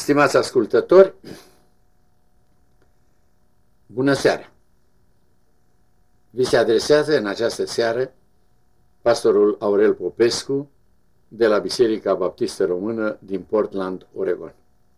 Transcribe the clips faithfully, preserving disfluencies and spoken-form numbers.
Stimați ascultători, bună seara! Vi se adresează în această seară pastorul Aurel Popescu de la Biserica Baptistă Română din Portland, Oregon.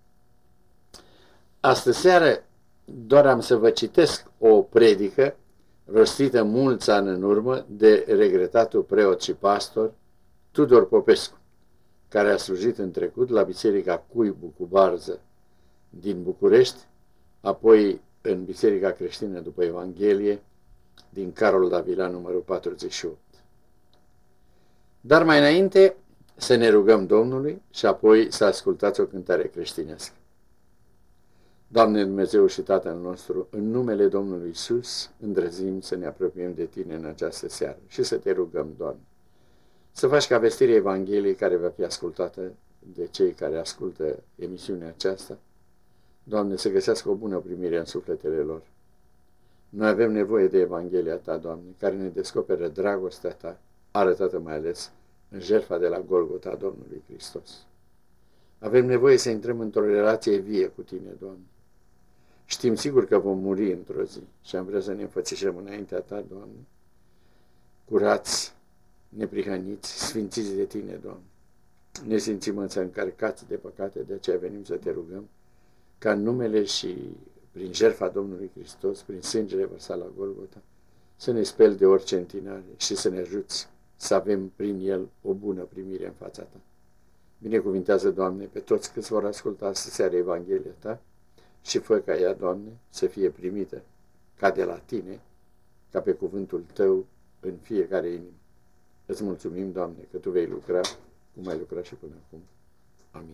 Astă seară doar am să vă citesc o predică rostită mulți ani în urmă de regretatul preot și pastor Tudor Popescu, care a slujit în trecut la Biserica Cuibu cu Barză din București, apoi în Biserica Creștină după Evanghelie din Carol Davila numărul patruzeci și opt. Dar mai înainte să ne rugăm Domnului și apoi să ascultați o cântare creștinească. Doamne Dumnezeu și Tatăl nostru, în numele Domnului Iisus, îndrăzim să ne apropiem de Tine în această seară și să Te rugăm, Doamne, să faci ca vestirea Evangheliei care va fi ascultată de cei care ascultă emisiunea aceasta, Doamne, să găsească o bună primire în sufletele lor. Noi avem nevoie de Evanghelia Ta, Doamne, care ne descoperă dragostea Ta, arătată mai ales în jertfa de la Golgota Domnului Hristos. Avem nevoie să intrăm într-o relație vie cu Tine, Doamne. Știm sigur că vom muri într-o zi și am vrea să ne înfățișăm înaintea Ta, Doamne, curați, neprihăniți, sfințiți de Tine, Doamne. Ne simțim însă încărcați de păcate, de aceea venim să Te rugăm ca în numele și prin jertfa Domnului Hristos, prin sângele vărsat la Golgota, să ne speli de orice întinare și să ne ajuți să avem prin El o bună primire în fața Ta. Binecuvintează, Doamne, pe toți câți vor asculta astăzi seara Evanghelia Ta și fă ca ea, Doamne, să fie primită ca de la Tine, ca pe cuvântul Tău în fiecare inimă. Îți mulțumim, Doamne, că Tu vei lucra cum ai lucrat și până acum. Amin.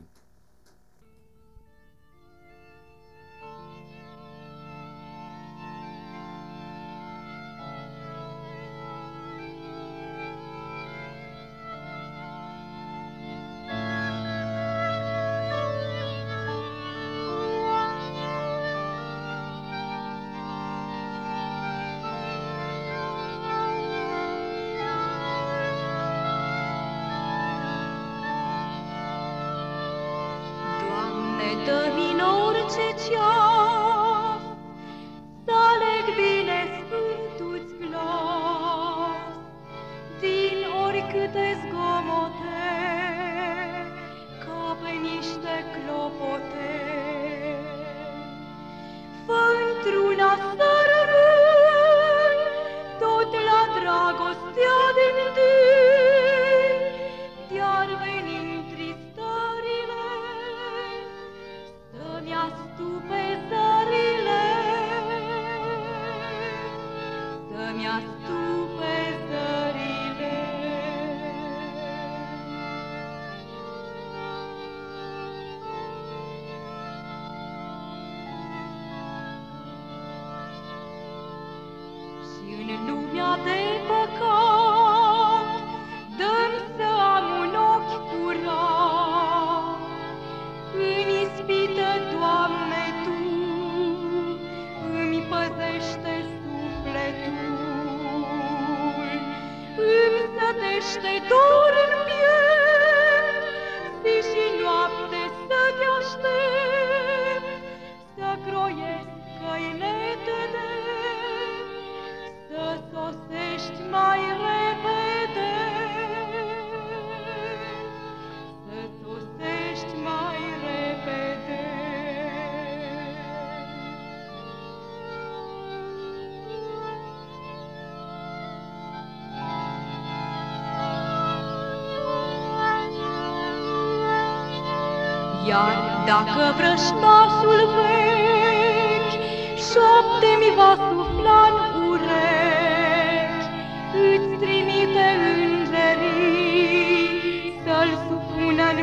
Dă-mi în orice ceas să aleg bine sfântu-ți glas, din oricâte zgomote, ca pe niște clopote. Fă într-una să rămâi, tot la dragostea din tine, iar venind tristările, să-mi astupe zările, să-mi astupe zările. Și în lumea de păcat, dă-mi să am un ochi curat, în ispită, Doamne, Tu îmi păzește sufletul, îmi sătește dor în piept, zi și noapte să Te aștept, să croiesc căi netede, să sosești mai repede, să sosești mai repede. Iar dacă vrăjmașul vechi șapte-mi va sufla în urechi, îți trimite îngerii să-l supună-n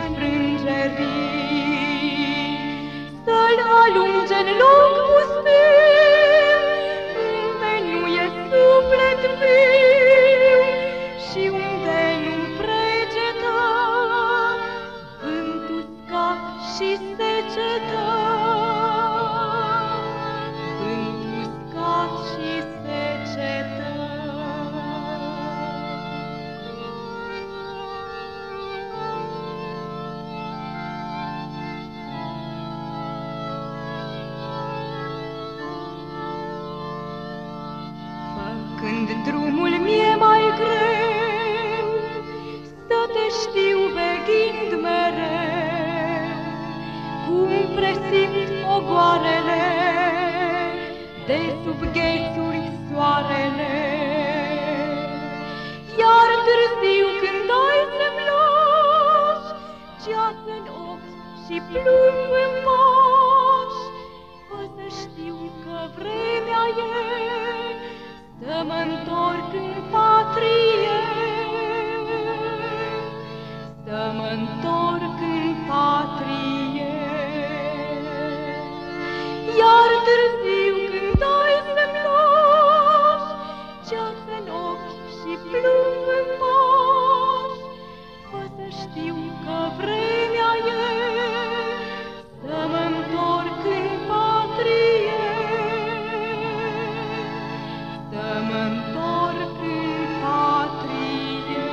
frângerii, să-l alunge-n loc pustiu, unde nu e suflet viu și unde nu-mi pregeta vânt uscat și secetă, vânt uscat și secetă. când drumul mi-e mai greu, să te știu veghind mereu, cum presimt ogoarele de sub ghețuri soarele. Iar târziu când ai să-mi lași ceas-n ochi și plumb în pași, fă să știu că vremea e să mă întorc în patrie, să mă întorc în patrie. Iar târziu când ai să-mi lași ceas-n ochi și plumb în pași, fă să știu că vremea e să mă întorc în patrie, să mă întorc în patrie.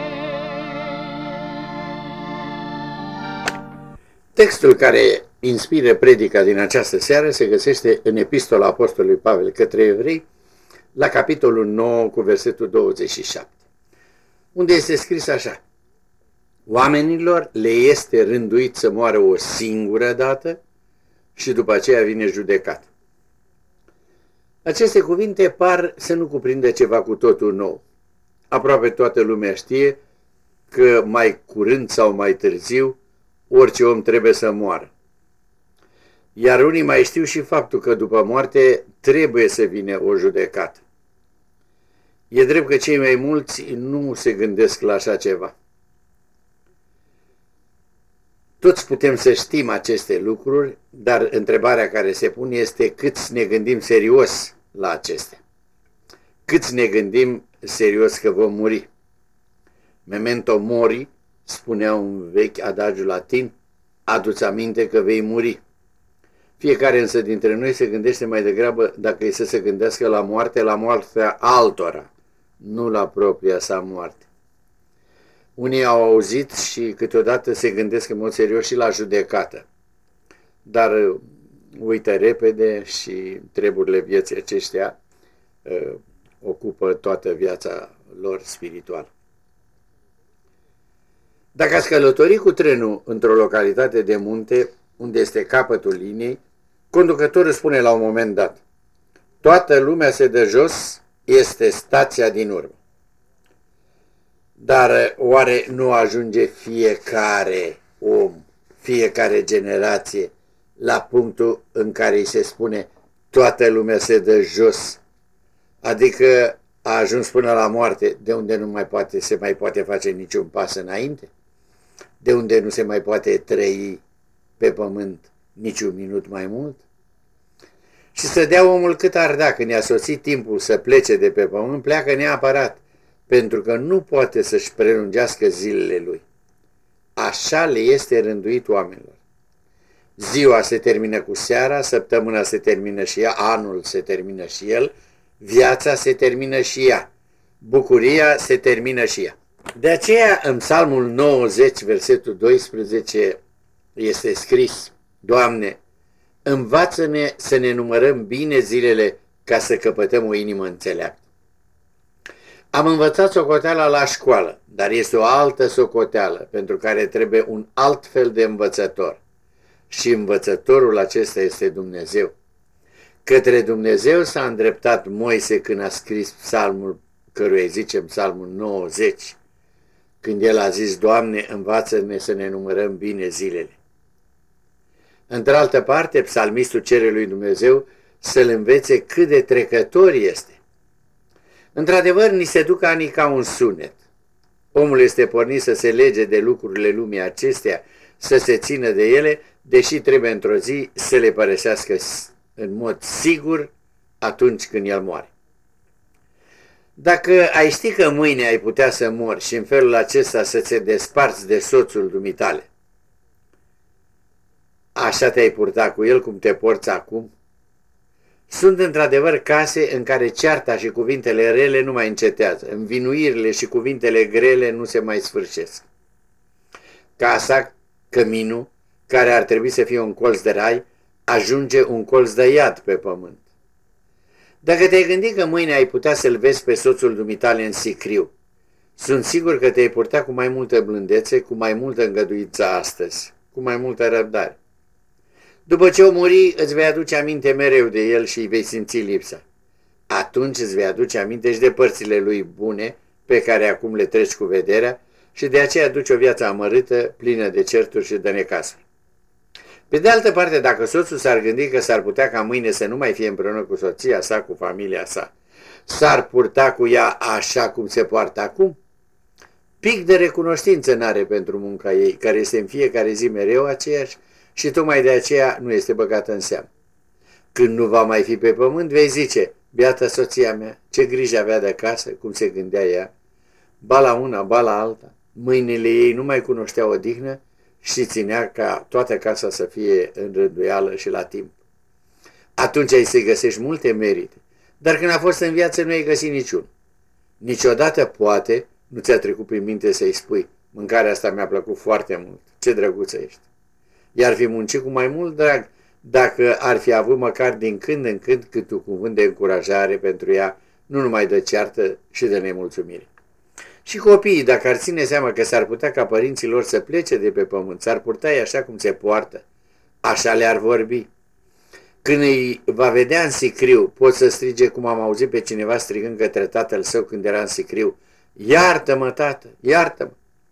Textul care inspiră predica din această seară se găsește în Epistola Apostolului Pavel către Evrei, la capitolul nouă cu versetul douăzeci și șapte, unde este scris așa: oamenilor le este rânduit să moară o singură dată și după aceea vine judecat. Aceste cuvinte par să nu cuprindă ceva cu totul nou. Aproape toată lumea știe că mai curând sau mai târziu orice om trebuie să moară. Iar unii mai știu și faptul că după moarte trebuie să vină o judecată. E drept că cei mai mulți nu se gândesc la așa ceva. Toți putem să știm aceste lucruri, dar întrebarea care se pune este câți ne gândim serios la acestea. Câți ne gândim serios că vom muri. Memento mori, spunea un vechi adagiu latin, adu-ți aminte că vei muri. Fiecare însă dintre noi se gândește mai degrabă, dacă e să se gândească la moarte, la moartea altora, nu la propria sa moarte. Unii au auzit și câteodată se gândesc în mod serios și la judecată, dar uită repede și treburile vieții aceștia uh, ocupă toată viața lor spirituală. Dacă ați călători cu trenul într-o localitate de munte, unde este capătul liniei, conducătorul spune la un moment dat: toată lumea se dă jos, este stația din urmă. Dar oare nu ajunge fiecare om, fiecare generație, la punctul în care îi se spune toată lumea se dă jos? Adică a ajuns până la moarte, de unde nu mai poate, se mai poate face niciun pas înainte? De unde nu se mai poate trăi pe pământ niciun minut mai mult? Și să dea omul cât ar da, când i-a sosit timpul să plece de pe pământ, pleacă neapărat, pentru că nu poate să-și prelungească zilele lui. Așa le este rânduit oamenilor. Ziua se termină cu seara, săptămâna se termină și ea, anul se termină și el, viața se termină și ea, bucuria se termină și ea. De aceea, în Psalmul nouăzeci, versetul doisprezece, este scris: Doamne, învață-ne să ne numărăm bine zilele ca să căpătăm o inimă înțeleaptă. Am învățat socoteala la școală, dar este o altă socoteală pentru care trebuie un alt fel de învățător. Și învățătorul acesta este Dumnezeu. Către Dumnezeu s-a îndreptat Moise când a scris psalmul, căruia îi zicem Psalmul nouăzeci, când el a zis: Doamne, învață-ne să ne numărăm bine zilele. Într-altă parte, psalmistul cere lui Dumnezeu să-l învețe cât de trecător este. Într-adevăr, ni se duc anii ca un sunet. Omul este pornit să se lege de lucrurile lumii acestea, să se țină de ele, deși trebuie într-o zi să le părăsească în mod sigur atunci când el moare. Dacă ai ști că mâine ai putea să mori și în felul acesta să te desparți de soțul dumitale, așa te-ai purta cu el cum te porți acum? Sunt într-adevăr case în care cearta și cuvintele rele nu mai încetează, învinuirile și cuvintele grele nu se mai sfârșesc. Casa, căminul, care ar trebui să fie un colț de rai, ajunge un colț de iad pe pământ. Dacă te-ai gândit că mâine ai putea să-l vezi pe soțul dumitale în sicriu, sunt sigur că te-ai purta cu mai multă blândețe, cu mai multă îngăduință astăzi, cu mai multă răbdare. După ce o muri, îți vei aduce aminte mereu de el și îi vei simți lipsa. Atunci îți vei aduce aminte și de părțile lui bune, pe care acum le treci cu vederea, și de aceea duci o viață amărâtă, plină de certuri și de necazuri. Pe de altă parte, dacă soțul s-ar gândi că s-ar putea ca mâine să nu mai fie împreună cu soția sa, cu familia sa, s-ar purta cu ea așa cum se poartă acum? Pic de recunoștință n-are pentru munca ei, care este în fiecare zi mereu aceeași și tocmai de aceea nu este băgată în seamă. Când nu va mai fi pe pământ, vei zice: biata soția mea, ce grijă avea de acasă, cum se gândea ea, ba la una, ba la alta. Mâinile ei nu mai cunoșteau odihnă și ținea ca toată casa să fie în rânduială și la timp. Atunci ai să-i găsești multe merite, dar când a fost în viață nu ai găsit niciun. Niciodată poate nu ți-a trecut prin minte să-i spui: mâncarea asta mi-a plăcut foarte mult, ce drăguță ești. I-ar fi muncit cu mai mult drag dacă ar fi avut măcar din când în când cât un cuvânt de încurajare pentru ea, nu numai de ceartă și de nemulțumire. Și copiii, dacă ar ține seama că s-ar putea ca părinții lor să plece de pe pământ, s-ar purta așa cum se poartă, așa le-ar vorbi. Când îi va vedea în sicriu, pot să strige cum am auzit pe cineva strigând către tatăl său când era în sicriu: iartă-mă, tată, iartă-mă!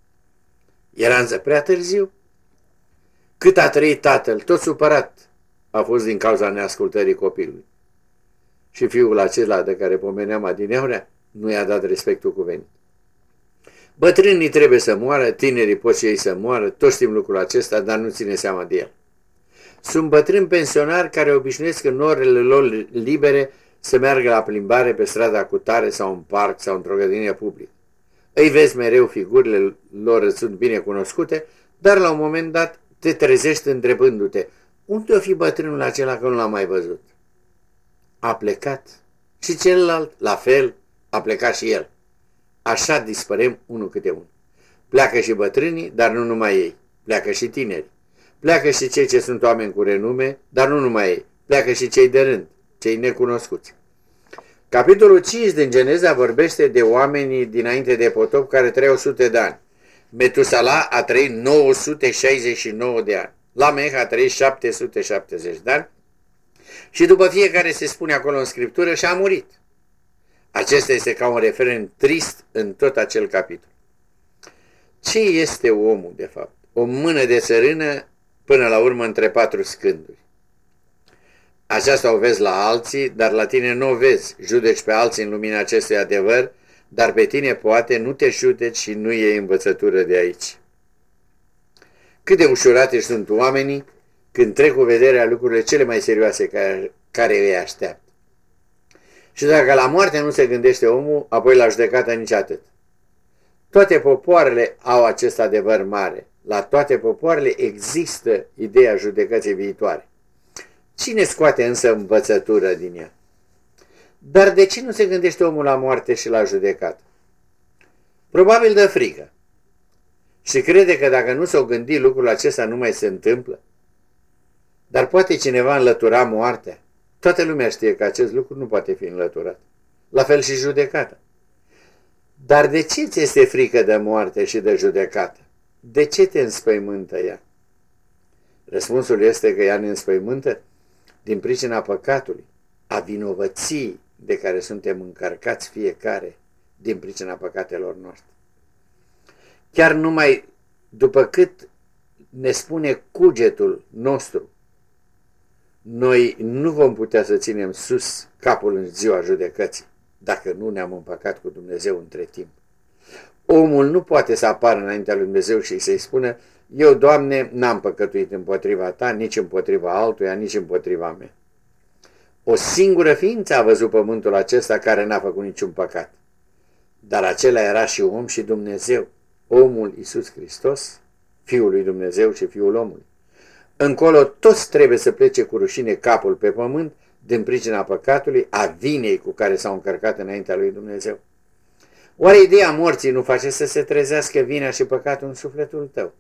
Era însă prea târziu. Cât a trăit tatăl, tot supărat, a fost din cauza neascultării copilului. Și fiul acela de care pomeneam adineaurea nu i-a dat respectul cuvenit. Bătrânii trebuie să moară, tinerii pot și ei să moară, toți știm lucrul acesta, dar nu ține seama de el. Sunt bătrâni pensionari care obișnuiesc în orele lor libere să meargă la plimbare pe strada cu tare sau în parc sau într-o grădină publică. Îi vezi mereu, figurile lor sunt bine cunoscute, dar la un moment dat te trezești întrebându-te: unde o fi bătrânul acela că nu l-am mai văzut? A plecat. Și celălalt, la fel, a plecat și el. Așa dispărem unul câte unul. Pleacă și bătrânii, dar nu numai ei. Pleacă și tinerii. Pleacă și cei ce sunt oameni cu renume, dar nu numai ei. Pleacă și cei de rând, cei necunoscuți. Capitolul cinci din Geneza vorbește de oamenii dinainte de potop care trăiau sute de ani. Metusala a trăit nouă sute șaizeci și nouă de ani. Lameh a trăit șapte sute șaptezeci de ani și după fiecare se spune acolo în Scriptură și a murit. Acesta este ca un referen trist în tot acel capitol. Ce este omul, de fapt? O mână de țărână până la urmă între patru scânduri. Aceasta o vezi la alții, dar la tine nu o vezi. Judeci pe alții în lumina acestui adevăr, dar pe tine poate nu te judeci și nu iei învățătură de aici. Cât de ușurate sunt oamenii când trec cu vederea lucrurile cele mai serioase care, care îi așteaptă. Și dacă la moarte nu se gândește omul, apoi la judecată nici atât. Toate popoarele au acest adevăr mare. La toate popoarele există ideea judecății viitoare. Cine scoate însă învățătură din ea? Dar de ce nu se gândește omul la moarte și la judecată? Probabil de frică. Și crede că dacă nu s-o gândi lucrul acesta nu mai se întâmplă. Dar poate cineva înlătura moartea? Toată lumea știe că acest lucru nu poate fi înlăturat. La fel și judecata. Dar de ce ți este frică de moarte și de judecată? De ce te înspăimântă ea? Răspunsul este că ea ne înspăimântă din pricina păcatului, a vinovăției de care suntem încărcați fiecare din pricina păcatelor noastre. Chiar numai după cât ne spune cugetul nostru, noi nu vom putea să ținem sus capul în ziua judecății dacă nu ne-am împăcat cu Dumnezeu între timp. Omul nu poate să apară înaintea lui Dumnezeu și să-i spună: eu, Doamne, n-am păcătuit împotriva ta, nici împotriva altuia, nici împotriva mea. O singură ființă a văzut pământul acesta care n-a făcut niciun păcat. Dar acela era și om și Dumnezeu, omul Iisus Hristos, Fiul lui Dumnezeu și Fiul omului. Încolo toți trebuie să plece cu rușine capul pe pământ din pricina păcatului, a vinei cu care s-au încărcat înaintea lui Dumnezeu. Oare ideea morții nu face să se trezească vina și păcatul în sufletul tău?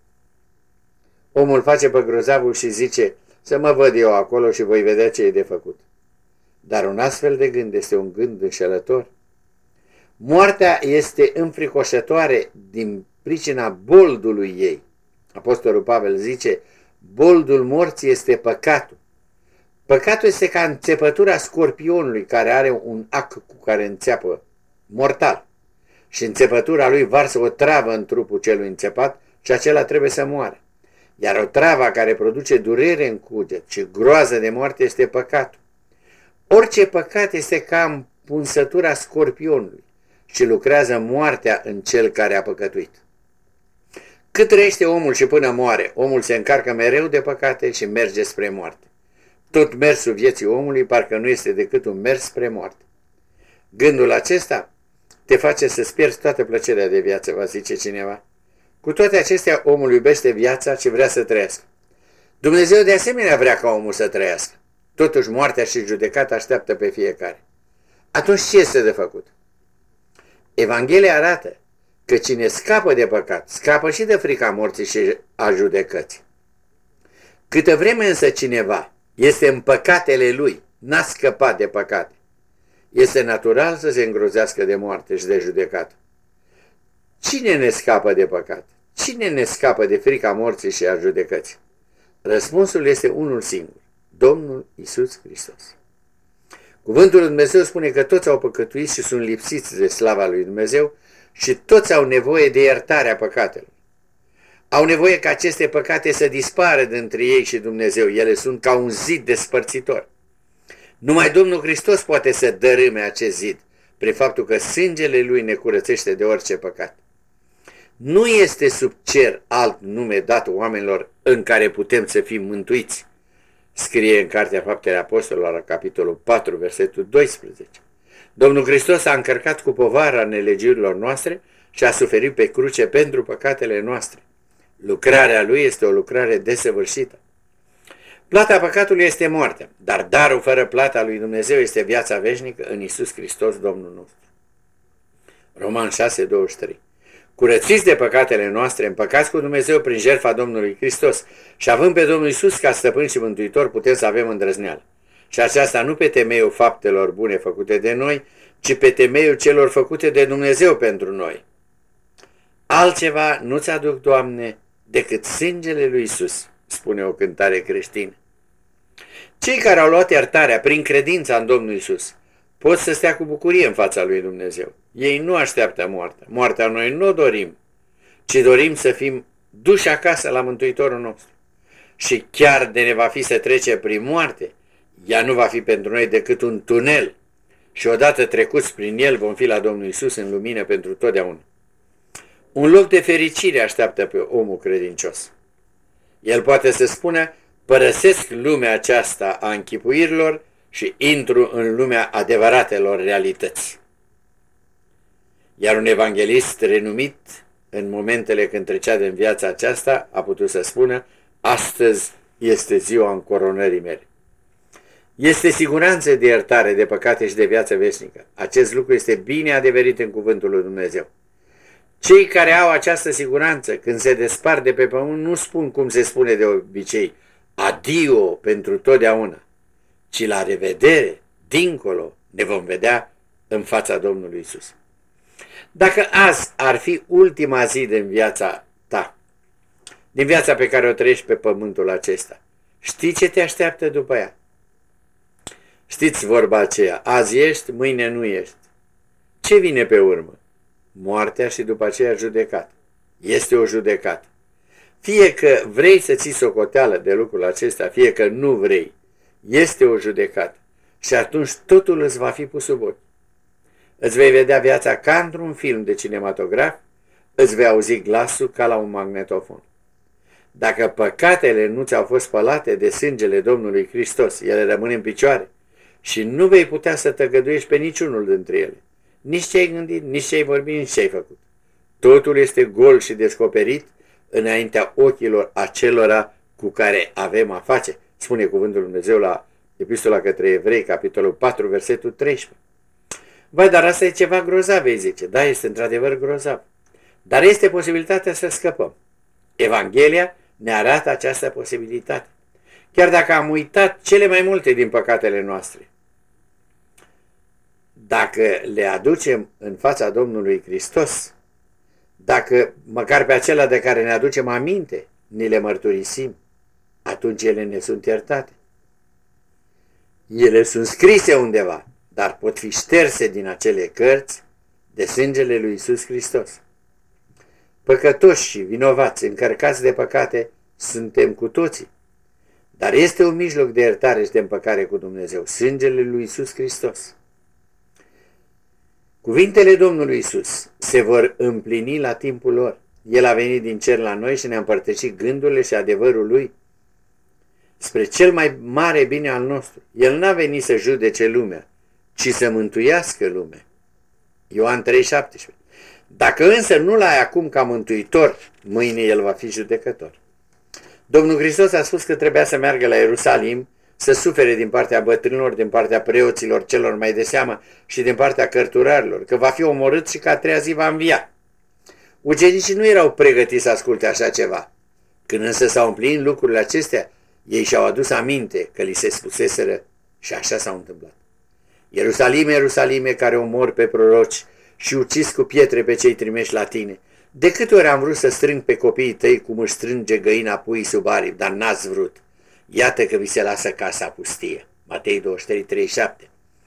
Omul face pe grozavul și zice: să mă văd eu acolo și voi vedea ce e de făcut. dar un astfel de gând este un gând înșelător. Moartea este înfricoșătoare din pricina boldului ei. Apostolul Pavel zice, boldul morții este păcatul. Păcatul este ca înțepătura scorpionului care are un ac cu care înțeapă mortal și înțepătura lui varsă o travă în trupul celui înțepat și acela trebuie să moară. Iar o travă care produce durere în cuget și groază de moarte este păcatul. Orice păcat este ca împunsătura scorpionului și lucrează moartea în cel care a păcătuit. Cât trăiește omul și până moare, omul se încarcă mereu de păcate și merge spre moarte. Tot mersul vieții omului parcă nu este decât un mers spre moarte. Gândul acesta te face să-ți pierzi toată plăcerea de viață, va zice cineva. Cu toate acestea, omul iubește viața și vrea să trăiască. Dumnezeu de asemenea vrea ca omul să trăiască. Totuși moartea și judecata așteaptă pe fiecare. Atunci ce este de făcut? Evanghelia arată că cine scapă de păcat, scapă și de frica morții și a judecății. Câtă vreme însă cineva este în păcatele lui, n-a scăpat de păcate, este natural să se îngrozească de moarte și de judecată. Cine ne scapă de păcat? Cine ne scapă de frica morții și a judecății? Răspunsul este unul singur, Domnul Iisus Hristos. Cuvântul lui Dumnezeu spune că toți au păcătuit și sunt lipsiți de slava lui Dumnezeu și toți au nevoie de iertarea păcatelor. Au nevoie ca aceste păcate să dispară dintre ei și Dumnezeu. Ele sunt ca un zid despărțitor. Numai Domnul Hristos poate să dărâme acest zid, prin faptul că sângele Lui ne curățește de orice păcat. Nu este sub cer alt nume dat oamenilor în care putem să fim mântuiți, scrie în Cartea Faptele Apostolilor, la capitolul patru, versetul doisprezece. Domnul Hristos a încărcat cu povara nelegiurilor noastre și a suferit pe cruce pentru păcatele noastre. Lucrarea Lui este o lucrare desăvârșită. Plata păcatului este moartea, dar darul fără plata lui Dumnezeu este viața veșnică în Iisus Hristos, Domnul nostru. Roman șase, douăzeci și trei. Curățiți de păcatele noastre, împăcați cu Dumnezeu prin jertfa Domnului Hristos și având pe Domnul Iisus ca stăpân și mântuitor, putem să avem îndrăzneală. Și aceasta nu pe temeiul faptelor bune făcute de noi, ci pe temeiul celor făcute de Dumnezeu pentru noi. Altceva nu-ți aduc, Doamne, decât sângele lui Iisus, spune o cântare creștină. Cei care au luat iertarea prin credința în Domnul Iisus pot să stea cu bucurie în fața lui Dumnezeu. Ei nu așteaptă moartea. Moartea noi nu o dorim, ci dorim să fim duși acasă la Mântuitorul nostru. Și chiar de ne va fi să trece prin moarte, ea nu va fi pentru noi decât un tunel și odată trecuți prin el vom fi la Domnul Iisus în lumină pentru totdeauna. Un loc de fericire așteaptă pe omul credincios. El poate să spună, părăsesc lumea aceasta a închipuirilor și intru în lumea adevăratelor realități. Iar un evanghelist renumit, în momentele când trecea din viața aceasta, a putut să spună, astăzi este ziua încoronării mele. Este siguranță de iertare de păcate și de viață veșnică. Acest lucru este bine adeverit în cuvântul lui Dumnezeu. Cei care au această siguranță, când se despart de pe pământ, nu spun cum se spune de obicei, adio pentru totdeauna, ci la revedere, dincolo, ne vom vedea în fața Domnului Iisus. Dacă azi ar fi ultima zi din viața ta, din viața pe care o trăiești pe pământul acesta, știi ce te așteaptă după ea? Știți vorba aceea, azi ești, mâine nu ești. Ce vine pe urmă? Moartea și după aceea judecată. Este o judecată. Fie că vrei să ții socoteală de lucrul acesta, fie că nu vrei, este o judecată. Și atunci totul îți va fi pus sub ochi. Îți vei vedea viața ca într-un film de cinematograf, îți vei auzi glasul ca la un magnetofon. Dacă păcatele nu ți-au fost spălate de sângele Domnului Hristos, ele rămân în picioare și nu vei putea să tăgăduiești pe niciunul dintre ele. Nici ce ai gândit, nici ce ai vorbit, nici ce ai făcut. Totul este gol și descoperit înaintea ochilor acelora cu care avem a face, spune cuvântul Lui Dumnezeu la Epistola către Evrei, capitolul patru, versetul treisprezece. Vai, dar asta e ceva grozav, vei zice. Da, este într-adevăr grozav. Dar este posibilitatea să scăpăm. Evanghelia ne arată această posibilitate. Chiar dacă am uitat cele mai multe din păcatele noastre, dacă le aducem în fața Domnului Hristos, dacă măcar pe acelea de care ne aducem aminte, ni le mărturisim, atunci ele ne sunt iertate. Ele sunt scrise undeva, dar pot fi șterse din acele cărți de sângele lui Iisus Hristos. Păcătoși și vinovați, încărcați de păcate, suntem cu toții. Dar este un mijloc de iertare și de împăcare cu Dumnezeu, sângele lui Iisus Hristos. Cuvintele Domnului Iisus se vor împlini la timpul lor. El a venit din cer la noi și ne-a împărtășit gândurile și adevărul Lui spre cel mai mare bine al nostru. El n-a venit să judece lumea, ci să mântuiască lumea. Ioan trei șaptesprezece. Dacă însă nu-L ai acum ca mântuitor, mâine El va fi judecător. Domnul Hristos a spus că trebuia să meargă la Ierusalim, să sufere din partea bătrânilor, din partea preoților celor mai de seamă și din partea cărturarilor, că va fi omorât și că a treia zi va învia. Ucenicii nu erau pregătiți să asculte așa ceva. Când însă s-au împlinit lucrurile acestea, ei și-au adus aminte că li se spuseseră și așa s-au întâmplat. Ierusalime, Ierusalime, care omori pe proroci și ucis cu pietre pe cei trimeși la tine, de câte ori am vrut să strâng pe copiii tăi cum își strânge găina puii sub aripi, dar n-ați vrut. Iată că vi se lasă casa pustie. Matei douăzeci și trei, treizeci și șapte.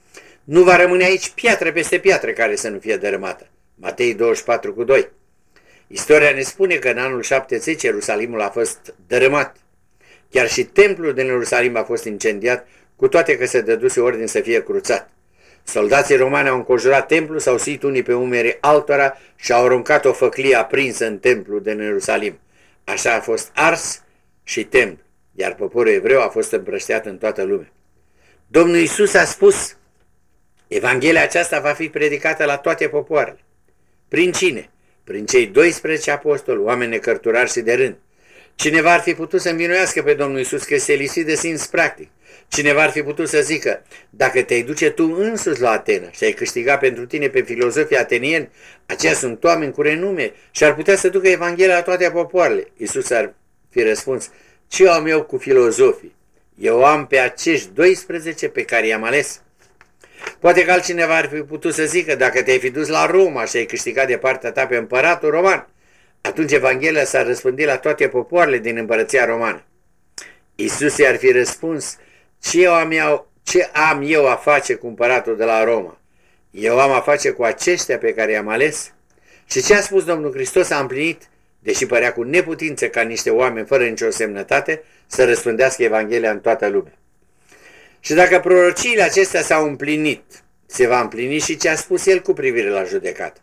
Nu va rămâne aici piatră peste piatră care să nu fie dărâmată. Matei douăzeci și patru cu doi. Istoria ne spune că în anul șaptezeci Ierusalimul a fost dărâmat. Chiar și templul din Ierusalim a fost incendiat, cu toate că se dăduse ordine să fie cruțat. Soldații romani au înconjurat templul, s-au suit unii pe umerii altora și au aruncat o făclie aprinsă în templul din Ierusalim. Așa a fost ars și templu, iar poporul evreu a fost împrăștiat în toată lumea. Domnul Iisus a spus, Evanghelia aceasta va fi predicată la toate popoarele. Prin cine? Prin cei doisprezece apostoli, oameni necărturari și de rând. Cineva ar fi putut să învinuiască pe Domnul Iisus că este lipsit de simț practic. Cineva ar fi putut să zică, dacă te-ai duce tu însuți la Atena și ai câștigat pentru tine pe filozofii atenieni, aceia sunt oameni cu renume și ar putea să ducă Evanghelia la toate popoarele. Iisus ar fi răspuns, ce am eu cu filozofii? Eu am pe acești doisprezece pe care i-am ales. Poate că altcineva ar fi putut să zică, dacă te-ai fi dus la Roma și ai câștigat de partea ta pe împăratul roman, atunci Evanghelia s-ar răspândi la toate popoarele din împărăția romană. Iisus i-ar fi răspuns, ce am, eu, ce am eu a face cu împăratul de la Roma? Eu am a face cu aceștia pe care i-am ales? Și ce a spus Domnul Hristos a împlinit, deși părea cu neputință ca niște oameni fără nicio semnătate să răspândească Evanghelia în toată lumea. Și dacă prorociile acestea s-au împlinit, se va împlini și ce a spus El cu privire la judecată.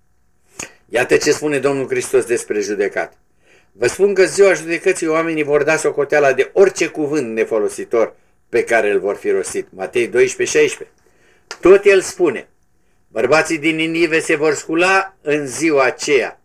Iată ce spune Domnul Hristos despre judecată. Vă spun că ziua judecății oamenii vor da socoteala de orice cuvânt nefolositor pe care îl vor fi rostit. Matei doisprezece, șaisprezece. Tot El spune, bărbații din Ninive se vor scula în ziua aceea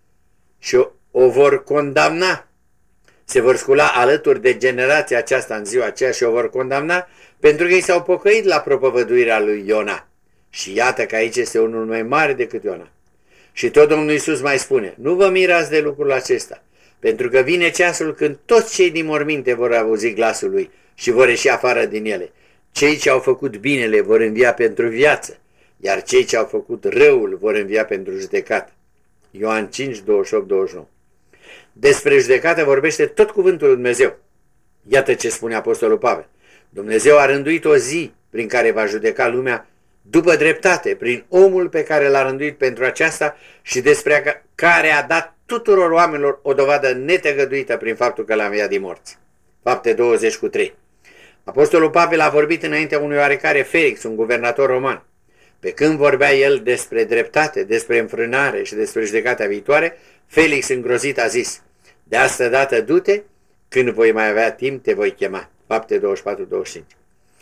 și o, o vor condamna. Se vor scula alături de generația aceasta în ziua aceea și o vor condamna pentru că ei s-au pocăit la propovăduirea lui Iona. Și iată că aici este unul mai mare decât Iona. Și tot Domnul Iisus mai spune, nu vă mirați de lucrul acesta, pentru că vine ceasul când toți cei din morminte vor auzi glasul lui și vor ieși afară din ele. Cei ce au făcut binele vor învia pentru viață, iar cei ce au făcut răul vor învia pentru judecată. Ioan cinci, douăzeci și opt, douăzeci și nouă. Despre judecată vorbește tot cuvântul lui Dumnezeu. Iată ce spune Apostolul Pavel. Dumnezeu a rânduit o zi prin care va judeca lumea după dreptate, prin omul pe care l-a rânduit pentru aceasta și despre care a dat tuturor oamenilor o dovadă netăgăduită prin faptul că l-a înviat din morți. Fapte douăzeci cu trei. Apostolul Pavel a vorbit înaintea unui oarecare Felix, un guvernator roman. Pe când vorbea el despre dreptate, despre înfrânare și despre judecata viitoare, Felix îngrozit a zis, de asta dată du-te, când voi mai avea timp te voi chema. Fapte douăzeci și patru, douăzeci și cinci.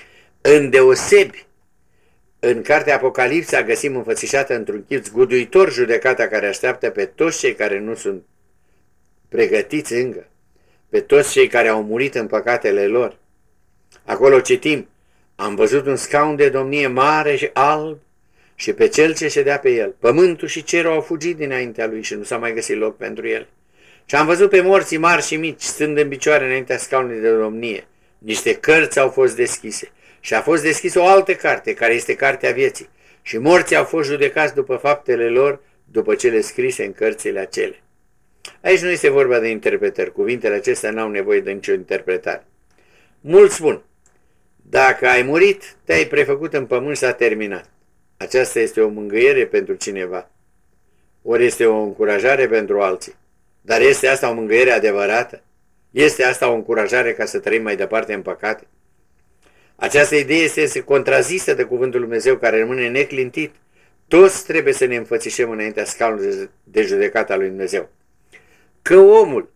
Îndeosebi, în cartea Apocalipsa găsim înfățișată într-un chip zguduitor judecata care așteaptă pe toți cei care nu sunt pregătiți încă, pe toți cei care au murit în păcatele lor. Acolo citim, am văzut un scaun de domnie mare și alb și pe cel ce ședea pe el. Pământul și cerul au fugit dinaintea lui și nu s-a mai găsit loc pentru el. Și am văzut pe morții mari și mici stând în picioare înaintea scaunului de domnie. Niște cărți au fost deschise. Și a fost deschisă o altă carte, care este cartea vieții. și morții au fost judecați după faptele lor, după cele scrise în cărțile acele. Aici nu este vorba de interpretări, cuvintele acestea n-au nevoie de nicio interpretare. Mulți spun, dacă ai murit, te-ai prefăcut în pământ, s-a terminat. Aceasta este o mângâiere pentru cineva, ori este o încurajare pentru alții. Dar este asta o mângâiere adevărată? Este asta o încurajare ca să trăim mai departe în păcate? Această idee este contrazisă de cuvântul Lui Dumnezeu care rămâne neclintit. Toți trebuie să ne înfățișăm înaintea scaunului de judecată a Lui Dumnezeu. Că omul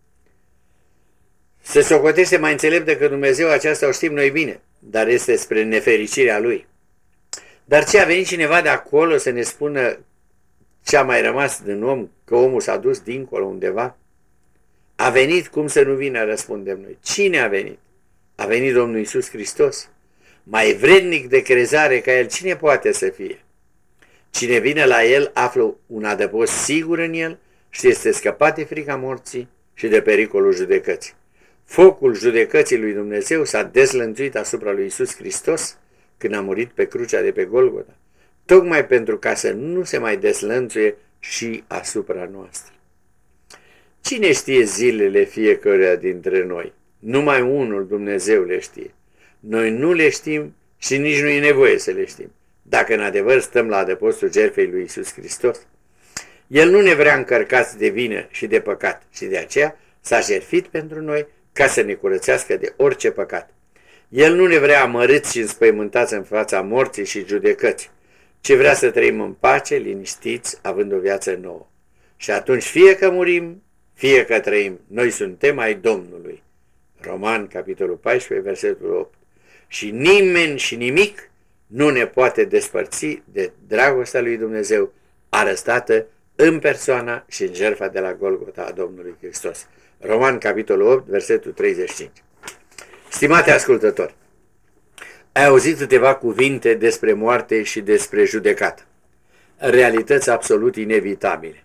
se socotește mai înțelept decât Dumnezeu, aceasta o știm noi bine, dar este spre nefericirea lui. Dar ce, a venit cineva de acolo să ne spună ce a mai rămas din om, că omul s-a dus dincolo undeva? A venit, cum să nu vină, răspundem noi. Cine a venit? A venit Domnul Iisus Hristos. Mai vrednic de crezare ca El, cine poate să fie? Cine vine la El află un adăpost sigur în El și este scăpat de frica morții și de pericolul judecății. Focul judecății lui Dumnezeu s-a dezlănțuit asupra lui Iisus Hristos când a murit pe crucea de pe Golgota, tocmai pentru ca să nu se mai dezlănțuie și asupra noastră. Cine știe zilele fiecăruia dintre noi? Numai unul, Dumnezeu, le știe. Noi nu le știm și nici nu e nevoie să le știm, dacă în adevăr stăm la adăpostul jertfei lui Iisus Hristos. El nu ne vrea încărcați de vină și de păcat și de aceea s-a jertfit pentru noi ca să ne curățească de orice păcat. El nu ne vrea amărâți și înspăimântați în fața morții și judecății, ci vrea să trăim în pace, liniștiți, având o viață nouă. Și atunci fie că murim, fie că trăim, noi suntem ai Domnului. Roman, capitolul paisprezece, versetul opt. Și nimeni și nimic nu ne poate despărți de dragostea lui Dumnezeu arătată în persoana și în jertfa de la Golgota a Domnului Hristos. Roman, capitolul opt, versetul treizeci și cinci. Stimate ascultători, ai auzit câteva cuvinte despre moarte și despre judecată, realități absolut inevitabile.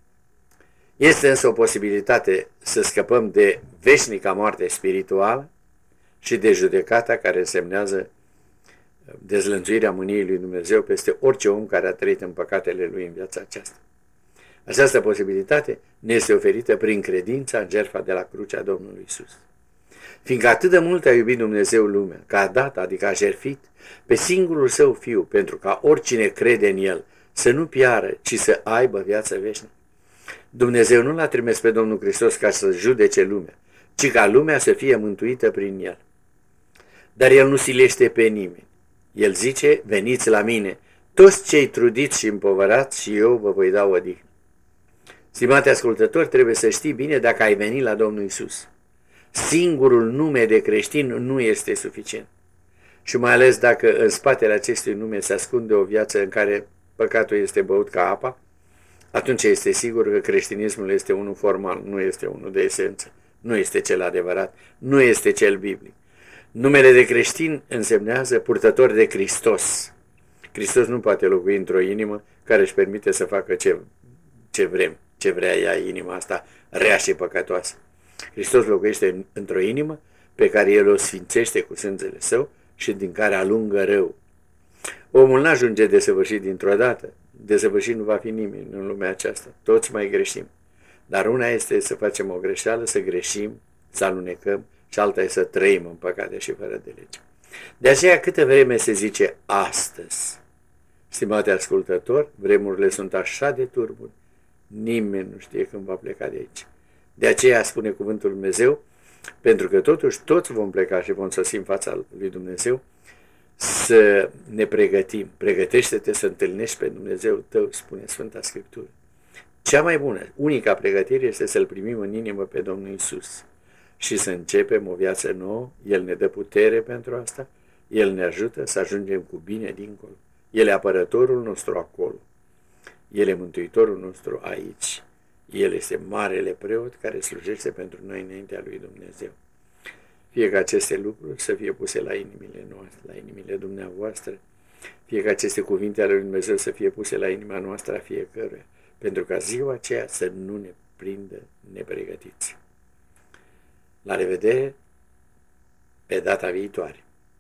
Este însă o posibilitate să scăpăm de veșnica moarte spirituală și de judecata care însemnează dezlănțuirea mâniei lui Dumnezeu peste orice om care a trăit în păcatele lui în viața aceasta. Această posibilitate ne este oferită prin credința în jertfa de la crucea Domnului Iisus. Fiindcă atât de mult a iubit Dumnezeu lumea, că a dat, adică a jertfit, pe singurul Său Fiu, pentru ca oricine crede în El să nu piară, ci să aibă viață veșnică. Dumnezeu nu l-a trimis pe Domnul Hristos ca să judece lumea, ci ca lumea să fie mântuită prin El. Dar El nu silește pe nimeni. El zice, veniți la mine, toți cei trudiți și împovărați și eu vă voi da odihnă. Stimate ascultători, trebuie să știi bine dacă ai venit la Domnul Iisus. Singurul nume de creștin nu este suficient. Și mai ales dacă în spatele acestui nume se ascunde o viață în care păcatul este băut ca apa, atunci este sigur că creștinismul este unul formal, nu este unul de esență, nu este cel adevărat, nu este cel biblic. Numele de creștin însemnează purtător de Hristos. Hristos nu poate locui într-o inimă care își permite să facă ce, ce vrem, ce vrea ea inima asta rea și păcătoasă. Hristos locuiește într-o inimă pe care El o sfințește cu sângele Său și din care alungă rău. Omul n-ajunge desăvârșit dintr-o dată. Desăvârșit nu va fi nimeni în lumea aceasta. Toți mai greșim. Dar una este să facem o greșeală, să greșim, să alunecăm, și alta este să trăim în păcate și fără de lege. De aceea câtă vreme se zice astăzi, stimate ascultători, vremurile sunt așa de turburi, nimeni nu știe când va pleca de aici. De aceea spune cuvântul Lui Dumnezeu, pentru că totuși toți vom pleca și vom sosi în fața lui Dumnezeu, să ne pregătim. Pregătește-te să întâlnești pe Dumnezeu tău, spune Sfânta Scriptură. Cea mai bună, unica pregătire este să-L primim în inimă pe Domnul Iisus și să începem o viață nouă. El ne dă putere pentru asta, El ne ajută să ajungem cu bine dincolo. El e apărătorul nostru acolo, El e mântuitorul nostru aici. El este marele preot care slujește pentru noi înaintea lui Dumnezeu. Fie ca aceste lucruri să fie puse la inimile noastre, la inimile dumneavoastră, fie ca aceste cuvinte ale lui Dumnezeu să fie puse la inima noastră a fiecăruia, pentru ca ziua aceea să nu ne prindă nepregătiți. La revedere pe data viitoare!